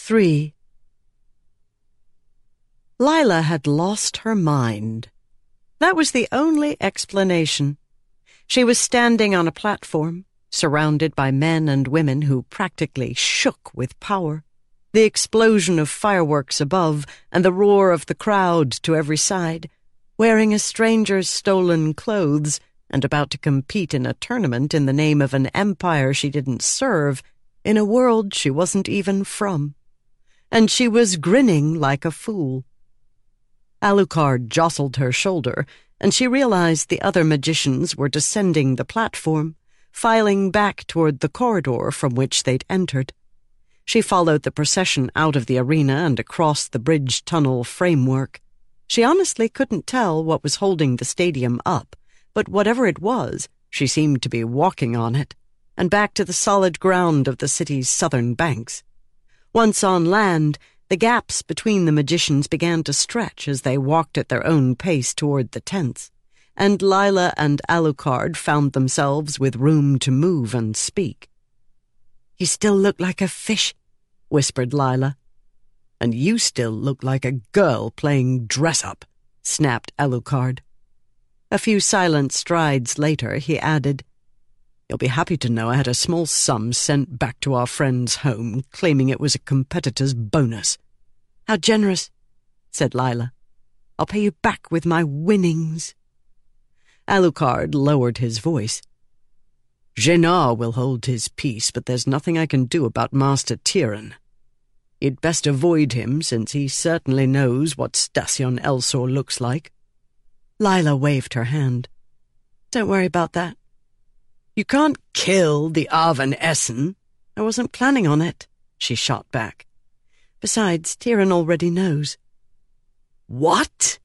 3. Lila had lost her mind. That was the only explanation. She was standing on a platform, surrounded by men and women who practically shook with power. The explosion of fireworks above and the roar of the crowd to every side, wearing a stranger's stolen clothes and about to compete in a tournament in the name of an empire she didn't serve, in a world she wasn't even from. And she was grinning like a fool. Alucard jostled her shoulder, and she realized the other magicians were descending the platform, filing back toward the corridor from which they'd entered. She followed the procession out of the arena and across the bridge tunnel framework. She honestly couldn't tell what was holding the stadium up, but whatever it was, she seemed to be walking on it, and back to the solid ground of the city's southern banks. Once on land, the gaps between the magicians began to stretch as they walked at their own pace toward the tents, and Lila and Alucard found themselves with room to move and speak. "You still look like a fish," whispered Lila. "And you still look like a girl playing dress-up," snapped Alucard. A few silent strides later, he added, "You'll be happy to know I had a small sum sent back to our friend's home, claiming it was a competitor's bonus." "How generous," said Lila. "I'll pay you back with my winnings." Alucard lowered his voice. "Génard will hold his peace, but there's nothing I can do about Master Tyran. You'd best avoid him, since he certainly knows what Stassion Elsor looks like." Lila waved her hand. "Don't worry about that." "You can't kill the Arvan Essen." "I wasn't planning on it," she shot back. "Besides, Tyran already knows." "What?"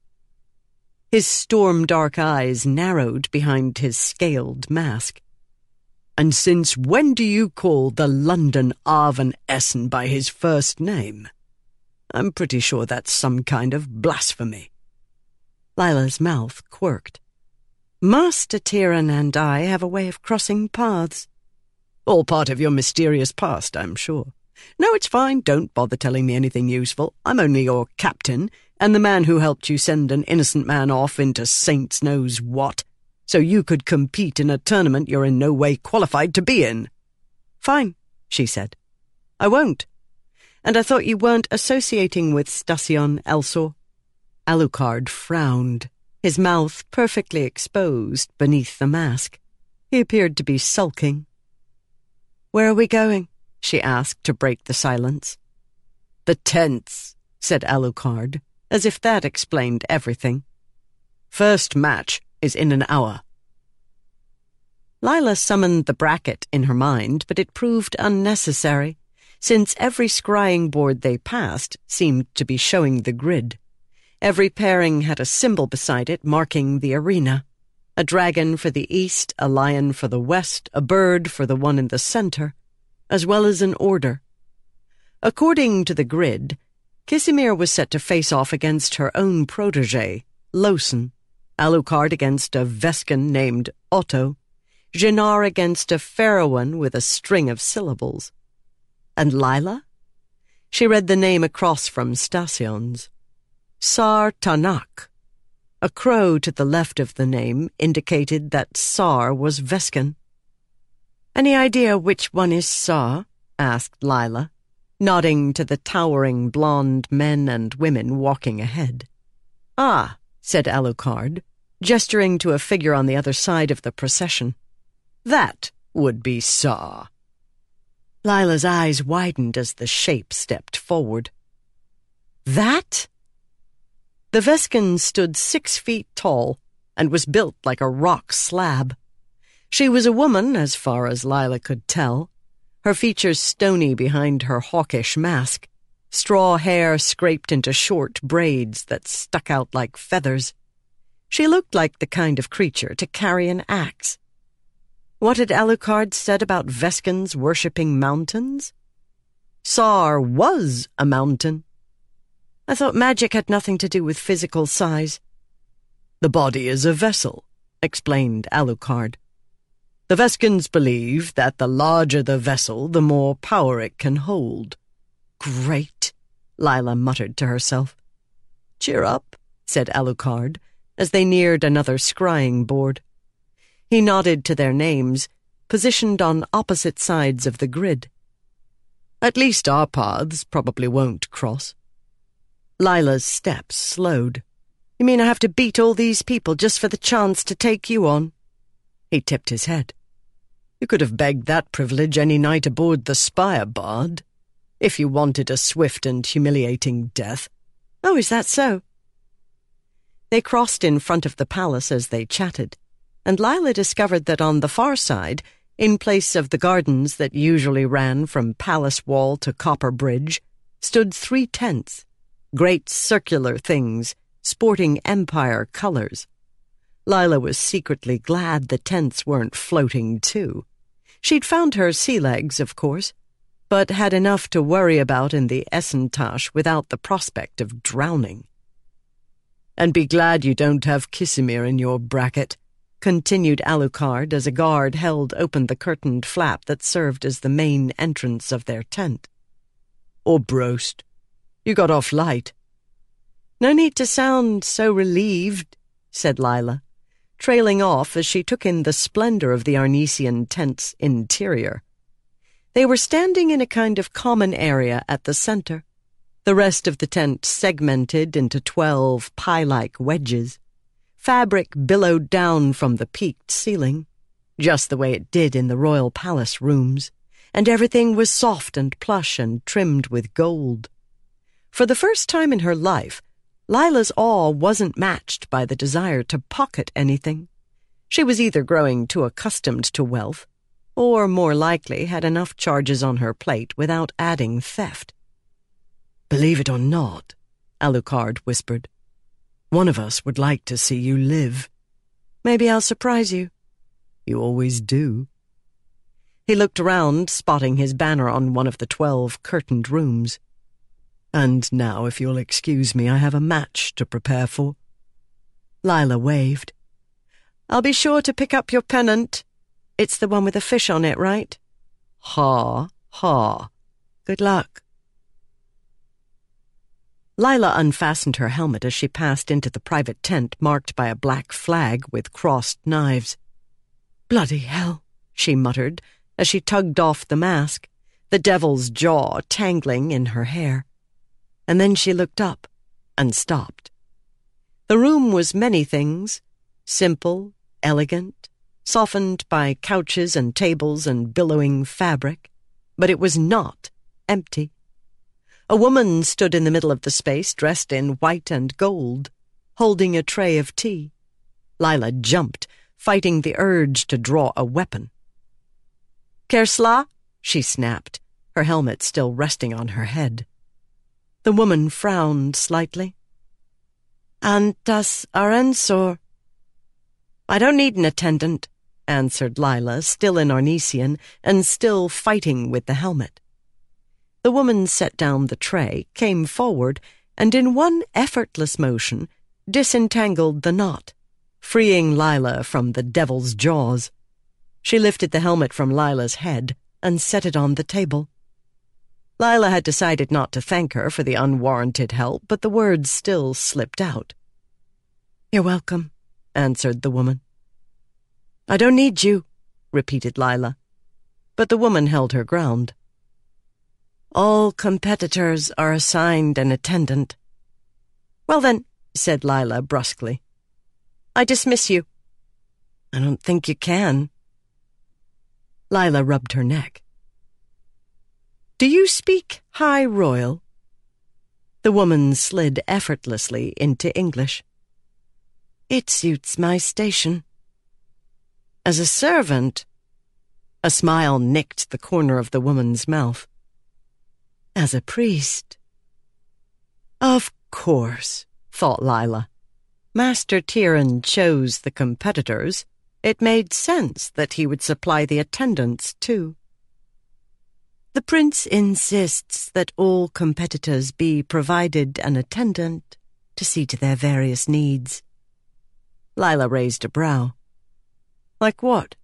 His storm-dark eyes narrowed behind his scaled mask. "And since when do you call the London Arvan Essen by his first name? I'm pretty sure that's some kind of blasphemy." Lila's mouth quirked. "Master Tyran and I have a way of crossing paths." "All part of your mysterious past, I'm sure. No, it's fine, don't bother telling me anything useful. I'm only your captain, and the man who helped you send an innocent man off into saints knows what, so you could compete in a tournament you're in no way qualified to be in." "Fine," she said. "I won't. And I thought you weren't associating with Stassion Elsor." Alucard frowned, his mouth perfectly exposed beneath the mask. He appeared to be sulking. "Where are we going?" she asked to break the silence. "The tents," said Alucard, as if that explained everything. "First match is in an hour." Lila summoned the bracket in her mind, but it proved unnecessary, since every scrying board they passed seemed to be showing the grid. Every pairing had a symbol beside it marking the arena. A dragon for the east, a lion for the west, a bird for the one in the center, as well as an order. According to the grid, Kisimir was set to face off against her own protégé, Losen, Alucard against a Vescan named Otto, Génard against a Pharaohan with a string of syllables. And Lila? She read the name across from Stasion's. Sar Tanak. A crow to the left of the name indicated that Sar was Vescan. "Any idea which one is Sar?" asked Lila, nodding to the towering blonde men and women walking ahead. "Ah," said Alucard, gesturing to a figure on the other side of the procession. "That would be Sar." Lila's eyes widened as the shape stepped forward. "That?" The Vescan stood 6 feet tall and was built like a rock slab. She was a woman, as far as Lila could tell, her features stony behind her hawkish mask, straw hair scraped into short braids that stuck out like feathers. She looked like the kind of creature to carry an axe. What had Alucard said about Vescans worshipping mountains? Sar was a mountain. I thought magic had nothing to do with physical size. "The body is a vessel," explained Alucard. "The Vescans believe that the larger the vessel, the more power it can hold. great," Lila muttered to herself. "Cheer up," said Alucard, as they neared another scrying board. He nodded to their names, positioned on opposite sides of the grid. "At least our paths probably won't cross." Lila's steps slowed. "You mean I have to beat all these people just for the chance to take you on?" He tipped his head. "You could have begged that privilege any night aboard the Spire, Bard, if you wanted a swift and humiliating death." "Oh, is that so?" They crossed in front of the palace as they chatted, and Lila discovered that on the far side, in place of the gardens that usually ran from Palace Wall to Copper Bridge, stood 3 tents, great circular things sporting Empire colors. Lila was secretly glad the tents weren't floating too. She'd found her sea legs, of course, but had enough to worry about in the Essentage without the prospect of drowning. "And be glad you don't have Kisimir in your bracket," continued Alucard as a guard held open the curtained flap that served as the main entrance of their tent. "Or Brost. You got off light." "No need to sound so relieved," said Lila, trailing off as she took in the splendor of the Arnesian tent's interior. They were standing in a kind of common area at the center, the rest of the tent segmented into 12 pie-like wedges. Fabric billowed down from the peaked ceiling, just the way it did in the royal palace rooms, and everything was soft and plush and trimmed with gold. For the first time in her life, Lila's awe wasn't matched by the desire to pocket anything. She was either growing too accustomed to wealth, or more likely had enough charges on her plate without adding theft. "Believe it or not," Alucard whispered, "one of us would like to see you live." "Maybe I'll surprise you." "You always do." He looked around, spotting his banner on one of the 12 curtained rooms. "And now, if you'll excuse me, I have a match to prepare for." Lila waved. "I'll be sure to pick up your pennant. It's the one with a fish on it, right?" "Ha, ha. Good luck." Lila unfastened her helmet as she passed into the private tent marked by a black flag with crossed knives. "Bloody hell," she muttered as she tugged off the mask, the devil's jaw tangling in her hair. And then she looked up and stopped. The room was many things, simple, elegant, softened by couches and tables and billowing fabric, but it was not empty. A woman stood in the middle of the space dressed in white and gold, holding a tray of tea. Lila jumped, fighting the urge to draw a weapon. "Kersla?" she snapped, her helmet still resting on her head. The woman frowned slightly. "Antas Arensor." "I don't need an attendant," answered Lila, still in Arnesian and still fighting with the helmet. The woman set down the tray, came forward, and in one effortless motion disentangled the knot, freeing Lila from the devil's jaws. She lifted the helmet from Lila's head and set it on the table. Lila had decided not to thank her for the unwarranted help, but the words still slipped out. "You're welcome," answered the woman. "I don't need you," repeated Lila, but the woman held her ground. "All competitors are assigned an attendant." "Well then," said Lila brusquely, "I dismiss you." "I don't think you can." Lila rubbed her neck. "Do you speak High Royal?" The woman slid effortlessly into English. "It suits my station." "As a servant?" A smile nicked the corner of the woman's mouth. "As a priest." Of course, thought Lila. Master Tyrion chose the competitors. It made sense that he would supply the attendants, too. "The prince insists that all competitors be provided an attendant to see to their various needs." Lila raised a brow. "Like what?"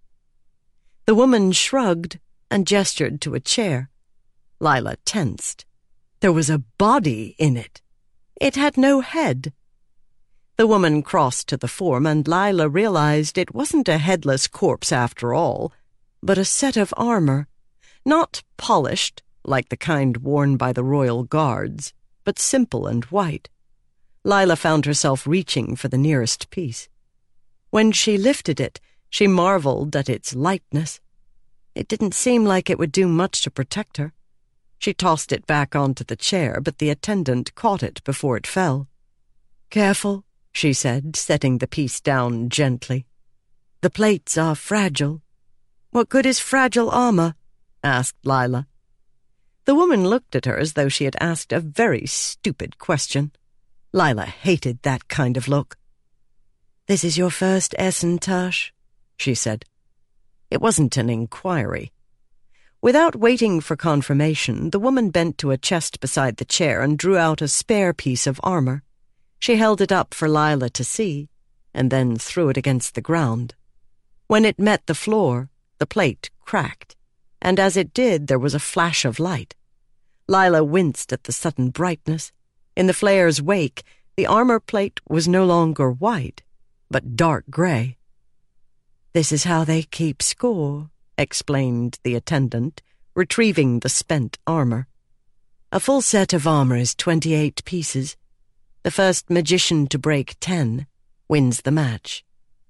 The woman shrugged and gestured to a chair. Lila tensed. There was a body in it. It had no head. The woman crossed to the form, and Lila realized it wasn't a headless corpse after all, but a set of armor, not polished, like the kind worn by the royal guards, but simple and white. Lila found herself reaching for the nearest piece. When she lifted it, she marveled at its lightness. It didn't seem like it would do much to protect her. She tossed it back onto the chair, but the attendant caught it before it fell. "Careful," she said, setting the piece down gently. "The plates are fragile." "What good is fragile armor?" asked Lila. The woman looked at her as though she had asked a very stupid question. Lila hated that kind of look. "This is your first Essen, Tash," she said. It wasn't an inquiry. Without waiting for confirmation, the woman bent to a chest beside the chair and drew out a spare piece of armor. She held it up for Lila to see, and then threw it against the ground. When it met the floor, the plate cracked, and as it did, there was a flash of light. Lila winced at the sudden brightness. In the flare's wake, the armor plate was no longer white, but dark gray. "This is how they keep score," explained the attendant, retrieving the spent armor. "A full set of armor is 28 pieces. The first magician to break 10 wins the match."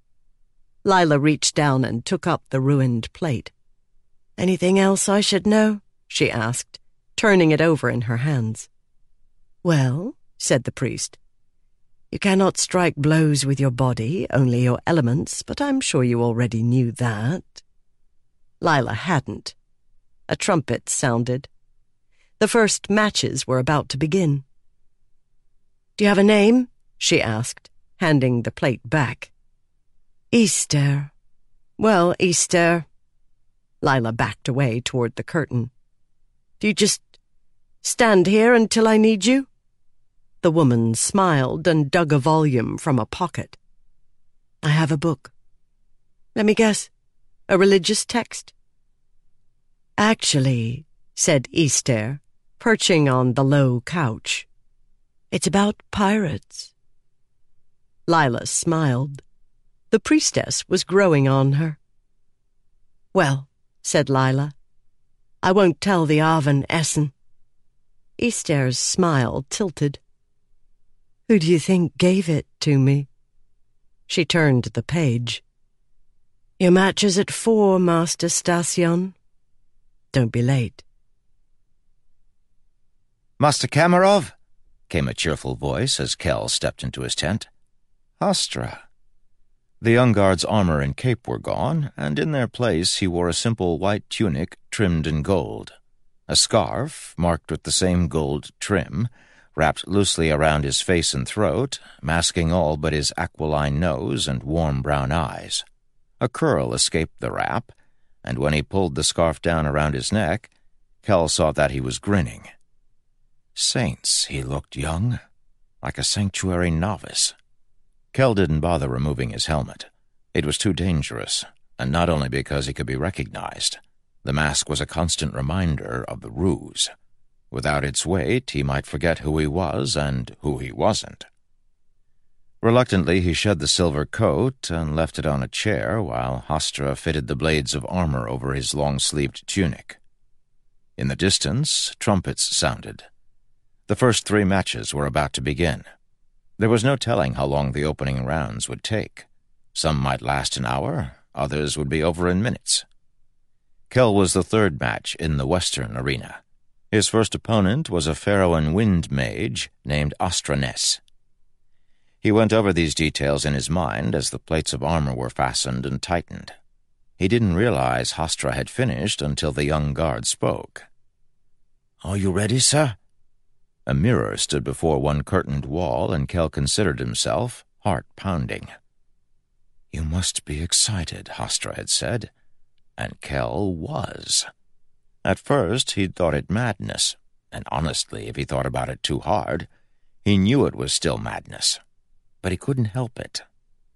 Lila reached down and took up the ruined plate. "Anything else I should know?" she asked, turning it over in her hands. "Well," said the priest, "you cannot strike blows with your body, only your elements, but I'm sure you already knew that." Lila hadn't. A trumpet sounded. The first matches were about to begin. "Do you have a name?" she asked, handing the plate back. "Easter." "Well, Easter." Lila backed away toward the curtain. "Do you just stand here until I need you?" The woman smiled and dug a volume from a pocket. "I have a book." "Let me guess. A religious text?" "Actually," said Easter, perching on the low couch, "it's about pirates." Lila smiled. The priestess was growing on her. "Well," said Lila, "I won't tell the Arvin Essen." Easter's smile tilted. "Who do you think gave it to me?" She turned the page. "Your match is at 4, Master Stasyon. Don't be late." "Master Kamarov?" came a cheerful voice as Kell stepped into his tent. "Hostra." The young guard's armor and cape were gone, and in their place he wore a simple white tunic trimmed in gold. A scarf, marked with the same gold trim, wrapped loosely around his face and throat, masking all but his aquiline nose and warm brown eyes. A curl escaped the wrap, and when he pulled the scarf down around his neck, Kell saw that he was grinning. Saints, he looked young, like a sanctuary novice. Kell didn't bother removing his helmet. It was too dangerous, and not only because he could be recognized. The mask was a constant reminder of the ruse. Without its weight, he might forget who he was and who he wasn't. Reluctantly, he shed the silver coat and left it on a chair while Hostra fitted the blades of armor over his long-sleeved tunic. In the distance, trumpets sounded. The first 3 matches were about to begin. There was no telling how long the opening rounds would take. Some might last an hour, others would be over in minutes. Kell was the 3rd match in the western arena. His first opponent was a Pharaohan wind mage named Ostranes. He went over these details in his mind as the plates of armor were fastened and tightened. He didn't realize Hostra had finished until the young guard spoke. "Are you ready, sir?" A mirror stood before one curtained wall, and Kell considered himself, heart pounding. "You must be excited," Hostra had said, and Kell was. At first he'd thought it madness, and honestly, if he thought about it too hard, he knew it was still madness. But he couldn't help it.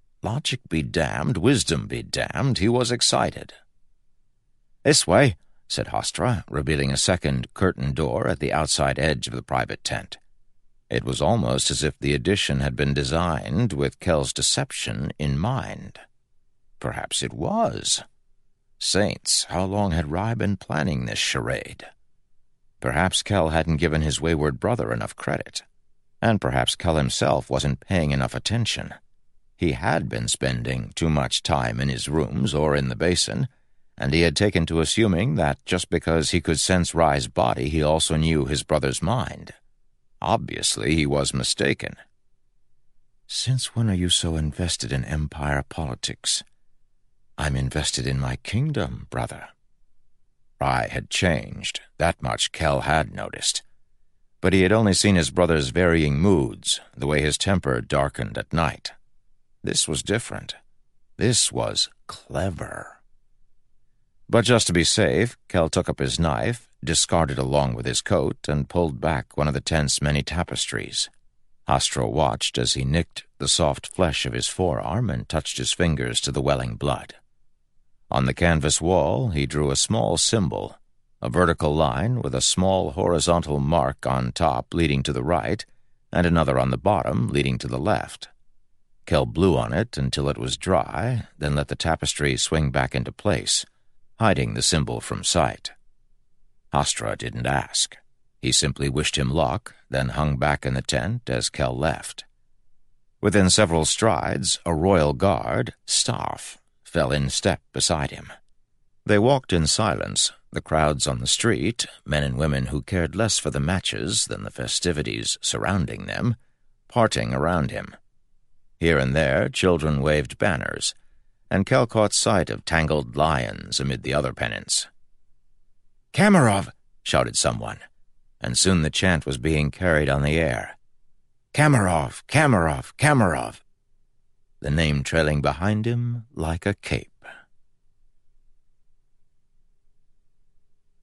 Logic be damned, wisdom be damned, he was excited. "This way," said Hostra, revealing a second curtain door at the outside edge of the private tent. It was almost as if the addition had been designed with Kel's deception in mind. Perhaps it was. Saints, how long had Rye been planning this charade? Perhaps Kel hadn't given his wayward brother enough credit, and perhaps Kel himself wasn't paying enough attention. He had been spending too much time in his rooms or in the basin, and he had taken to assuming that just because he could sense Rye's body, he also knew his brother's mind. Obviously, he was mistaken. "Since when are you so invested in empire politics?" "I'm invested in my kingdom, brother." Rye had changed, that much Kel had noticed. But he had only seen his brother's varying moods, the way his temper darkened at night. This was different. This was clever. But just to be safe, Kel took up his knife, discarded along with his coat, and pulled back one of the tent's many tapestries. Hostra watched as he nicked the soft flesh of his forearm and touched his fingers to the welling blood. On the canvas wall, he drew a small symbol, a vertical line with a small horizontal mark on top leading to the right, and another on the bottom leading to the left. Kel blew on it until it was dry, then let the tapestry swing back into place, hiding the symbol from sight. Hostra didn't ask. He simply wished him luck, then hung back in the tent as Kel left. Within several strides, a royal guard, staff, fell in step beside him. They walked in silence, the crowds on the street, men and women who cared less for the matches than the festivities surrounding them, parting around him. Here and there, children waved banners, and Kel caught sight of tangled lions amid the other pennants. "Kamarov!" shouted someone, and soon the chant was being carried on the air. "Kamarov! Kamarov! Kamarov!" The name trailing behind him like a cape.